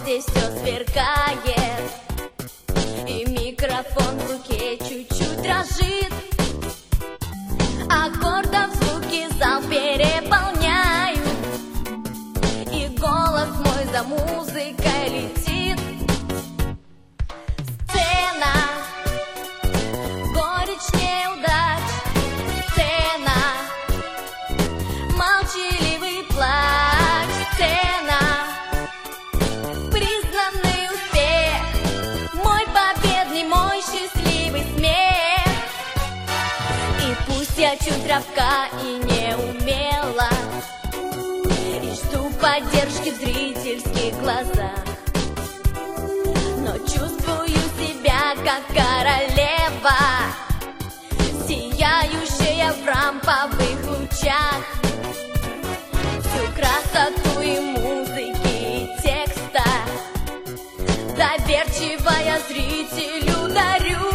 здесь все сверкает, и микрофон в руке чуть-чуть дрожит. Аккордов звуки зал переполняют, и голос мой за музыкой летит. Сцена, горечь неудач, сцена, молчаливый плач, сцена, признанный успех, мой победный, мой счастливый смех. И пусть я чуть робка и неумела, и жду поддержки в зрительских глазах, но чувствую себя как королева, сияющая в рамповых лучах. Всю красоту и музыки, и текста доверчиво я зрителю дарю.